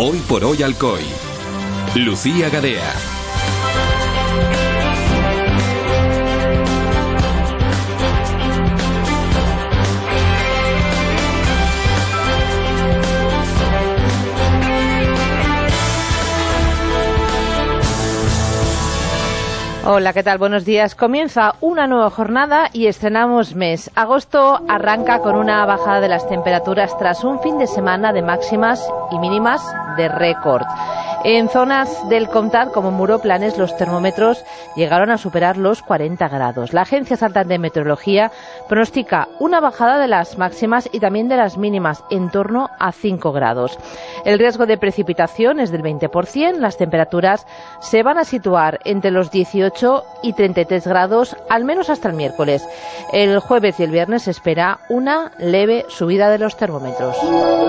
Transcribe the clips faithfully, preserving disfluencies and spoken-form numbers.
Hoy por hoy Alcoy. Lucía Gadea. Hola, ¿qué tal? Buenos días. Comienza una nueva jornada y estrenamos mes. Agosto arranca con una bajada de las temperaturas tras un fin de semana de máximas y mínimas de récord. En zonas del Comtat, como Muro Planes, los termómetros llegaron a superar los cuarenta grados. La Agencia Estatal de Meteorología pronostica una bajada de las máximas y también de las mínimas, en torno a cinco grados. El riesgo de precipitación es del veinte por ciento. Las temperaturas se van a situar entre los dieciocho y treinta y tres grados, al menos hasta el miércoles. El jueves y el viernes se espera una leve subida de los termómetros.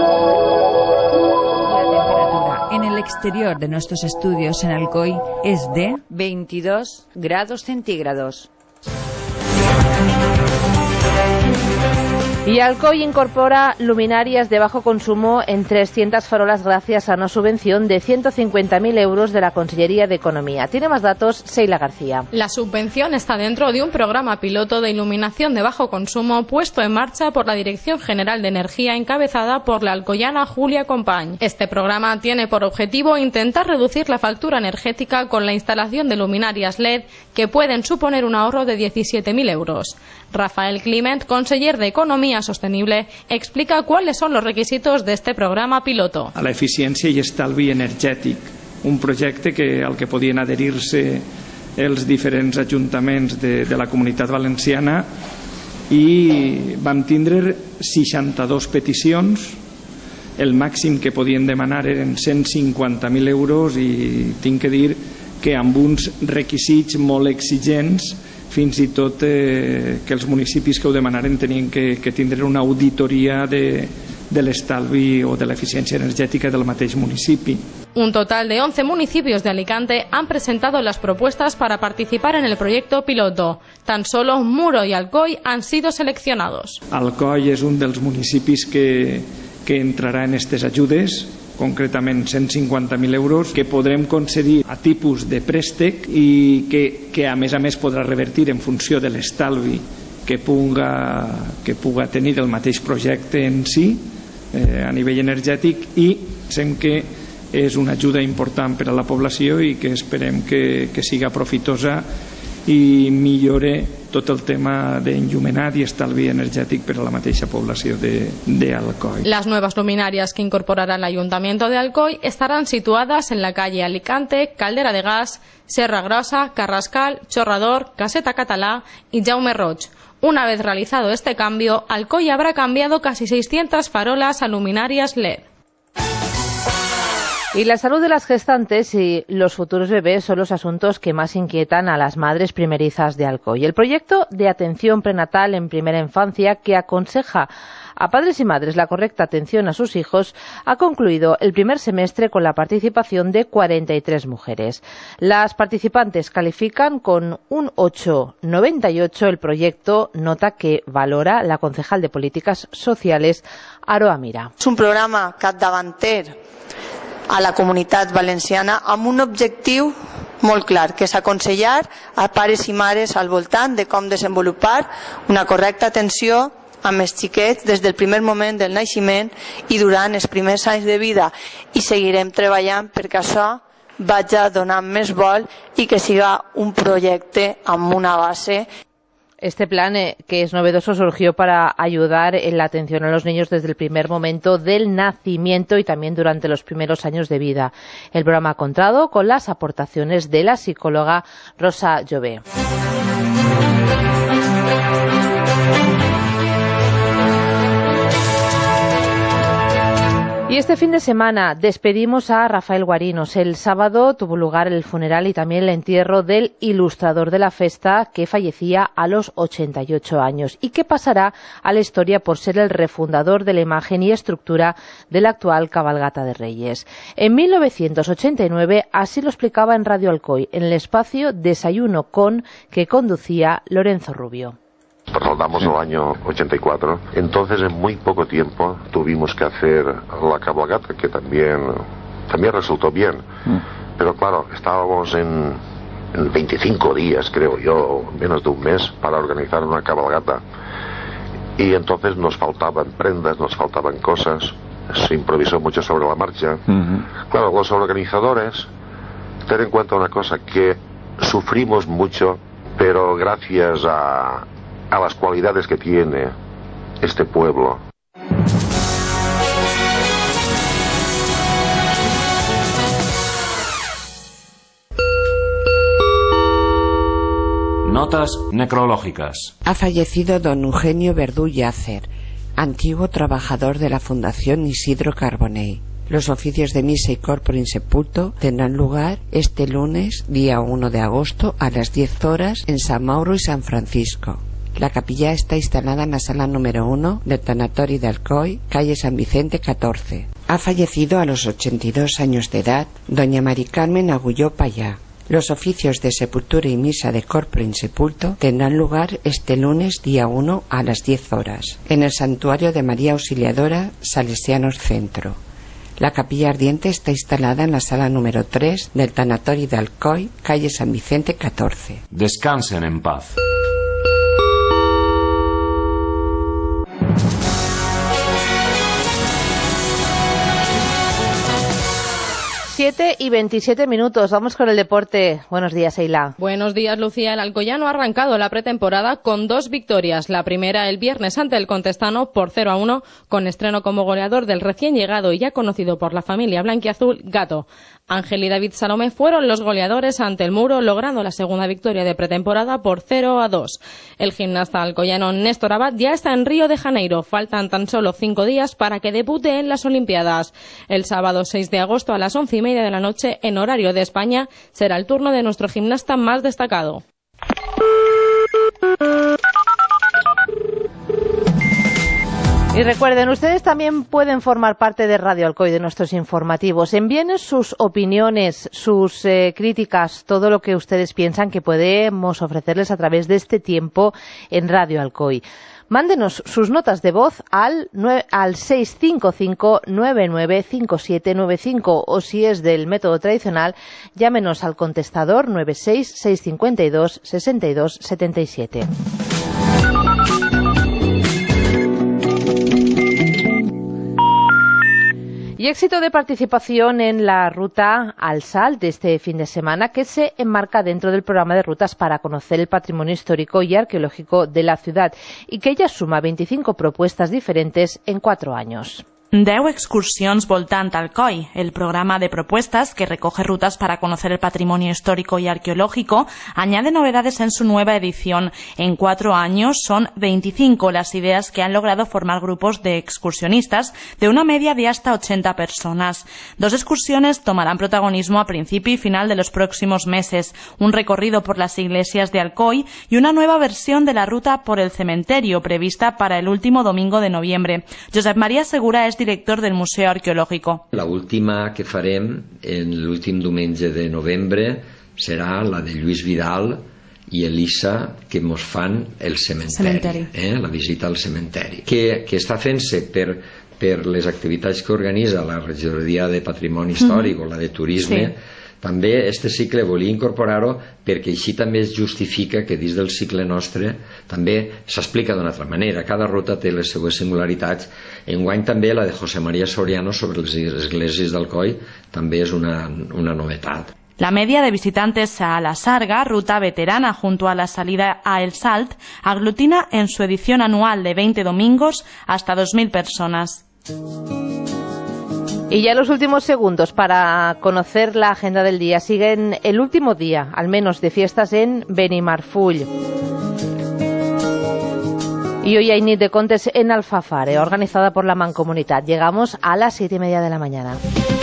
En el exterior de nuestros estudios en Alcoy es de veintidós grados centígrados. Y Alcoy incorpora luminarias de bajo consumo en trescientas farolas gracias a una subvención de ciento cincuenta mil euros de la Consellería de Economía. Tiene más datos Seila García. La subvención está dentro de un programa piloto de iluminación de bajo consumo puesto en marcha por la Dirección General de Energía encabezada por la alcoyana Julia Compañ. Este programa tiene por objetivo intentar reducir la factura energética con la instalación de luminarias L E D que pueden suponer un ahorro de diecisiete mil euros. Rafael Climent, conseller de Economía Sostenible, explica cuáles son los requisitos de este programa piloto. A la eficiència i estalvi energètic, un projecte que, al que podien adherir-se els diferents ajuntaments de, de la Comunitat Valenciana, i vam tindre seixanta-dues peticions. El màxim que podien demanar eren cent cinquanta mil euros i tinc que dir que amb uns requisits molt exigents, fins i tot eh, que els municipis que ho demanaren tenien que, que tindre una auditoria de, de l'estalvi o de l'eficiència energètica del mateix municipi. Un total de once municipios de Alicante han presentado las propuestas para participar en el proyecto piloto. Tan solo Muro y Alcoy han sido seleccionados. Alcoy és un dels municipis que, que entrarà en aquestes ajudes, concretament cent cinquanta mil euros, que podrem concedir a tipus de préstec i que, que a més a més podrà revertir en funció de l'estalvi que puga, que puga tenir el mateix projecte en si eh, a nivell energètic, i pensem que és una ajuda important per a la població i que esperem que, que siga profitosa i millore tot el tema d'enllumenat i estalvi energètic per a la mateixa població de, de Alcoy. Las nuevas luminarias que incorporará el Ayuntamiento de Alcoy estarán situadas en la calle Alicante, Caldera de Gas, Serra Grossa, Carrascal, Chorrador, Caseta Catalá y Jaume Roig. Una vez realizado este cambio, Alcoy habrá cambiado casi seiscientas farolas a luminarias L E D. Y la salud de las gestantes y los futuros bebés son los asuntos que más inquietan a las madres primerizas de Alcoy. El proyecto de atención prenatal en primera infancia, que aconseja a padres y madres la correcta atención a sus hijos, ha concluido el primer semestre con la participación de cuarenta y tres mujeres. Las participantes califican con un ocho coma noventa y ocho el proyecto, nota que valora la concejal de Políticas Sociales, Aroa Mira. És un programa capdavanter a la Comunitat Valenciana amb un objectiu molt clar, que és aconsellar a pares i mares al voltant de com desenvolupar una correcta atenció amb els xiquets des del primer moment del naixement i durant els primers anys de vida, i seguirem treballant perquè això vagi donant més vol i que siga un projecte amb una base. Este plan, eh, que es novedoso, surgió para ayudar en la atención a los niños desde el primer momento del nacimiento y también durante los primeros años de vida. El programa ha contado con las aportaciones de la psicóloga Rosa Llobé. Y este fin de semana despedimos a Rafael Guarinos. El sábado tuvo lugar el funeral y también el entierro del ilustrador de la festa, que fallecía a los ochenta y ocho años y que pasará a la historia por ser el refundador de la imagen y estructura de la actual cabalgata de Reyes. En mil novecientos ochenta y nueve así lo explicaba en Radio Alcoy, en el espacio Desayuno con, que conducía Lorenzo Rubio. Trasladamos al año ochenta y cuatro, entonces en muy poco tiempo tuvimos que hacer la cabalgata, que también también resultó bien. Mm. Pero claro, estábamos en, en veinticinco días, creo yo, menos de un mes, para organizar una cabalgata. Y entonces nos faltaban prendas, nos faltaban cosas, se improvisó mucho sobre la marcha. Uh-huh. Claro, los organizadores, ten en cuenta una cosa, que sufrimos mucho, pero gracias a, a las cualidades que tiene este pueblo. Notas necrológicas. Ha fallecido don Eugenio Verdú Yácer, antiguo trabajador de la Fundación Isidro Carbonell. Los oficios de misa y corpore insepulto tendrán lugar este lunes, día uno de agosto, a las diez horas en San Mauro y San Francisco. La capilla está instalada en la sala número uno del Tanatori de Alcoy, calle San Vicente catorce. Ha fallecido a los ochenta y dos años de edad doña Mari Carmen Agulló Payá. Los oficios de sepultura y misa de corpore insepulto tendrán lugar este lunes día uno a las diez horas en el Santuario de María Auxiliadora, Salesianos Centro. La capilla ardiente está instalada en la sala número tres del Tanatori de Alcoy, calle San Vicente catorce. Descansen en paz. siete y veintisiete minutos. Vamos con el deporte. Buenos días, Eila. Buenos días, Lucía. El alcoyano ha arrancado la pretemporada con dos victorias. La primera el viernes ante el Contestano por cero a uno, con estreno como goleador del recién llegado y ya conocido por la familia blanquiazul, Gato. Ángel y David Salomé fueron los goleadores ante el Muro, logrando la segunda victoria de pretemporada por cero a dos. El gimnasta alcoyano Néstor Abad ya está en Río de Janeiro. Faltan tan solo cinco días para que debute en las Olimpiadas. El sábado seis de agosto a las once y media de la noche, en horario de España, será el turno de nuestro gimnasta más destacado. Y recuerden, ustedes también pueden formar parte de Radio Alcoy, de nuestros informativos. Envíenos sus opiniones, sus eh, críticas, todo lo que ustedes piensan que podemos ofrecerles a través de este tiempo en Radio Alcoy. Mándenos sus notas de voz al, al seis cinco cinco nueve nueve cinco siete nueve cinco o si es del método tradicional, llámenos al contestador nueve seis seis cinco dos seis dos siete siete. Y éxito de participación en la ruta al Salt de este fin de semana, que se enmarca dentro del programa de rutas para conocer el patrimonio histórico y arqueológico de la ciudad y que ya suma veinticinco propuestas diferentes en cuatro años. deu excursions voltant Alcoy, el programa de propuestas que recoge rutas para conocer el patrimonio histórico y arqueológico, añade novedades en su nueva edición. En cuatro años son veinticinco las ideas que han logrado formar grupos de excursionistas de una media de hasta ochenta personas. Dos excursiones tomarán protagonismo a principio y final de los próximos meses, un recorrido por las iglesias de Alcoy y una nueva versión de la ruta por el cementerio prevista para el último domingo de noviembre. Josep María Segura es director del Museu Arqueològico. La última que farem en l'últim diumenge de novembre serà la de Lluís Vidal i Elisa, que mos fan el cementeri, cementeri. Eh? La visita al cementeri, que, que està fent-se per, per les activitats que organitza la regidoria de Patrimoni Històric mm-hmm. o la de Turisme. Sí. També este cicle volia incorporar-ho perquè així també es justifica que dins del cicle nostre també s'explica d'una altra manera. Cada ruta té les seues singularitats. Enguany també la de José María Soriano sobre les esglésies d'Alcoy també és una, una novetat. La media de visitantes a La Sarga, ruta veterana junto a la salida a El Salt, aglutina en su edición anual de veinte domingos hasta dos mil personas. Y ya los últimos segundos para conocer la agenda del día. Siguen el último día, al menos, de fiestas en Benimarfull. Y hoy hay nit de contes en Alfafare, organizada por la Mancomunitat. Llegamos a las siete y media de la mañana.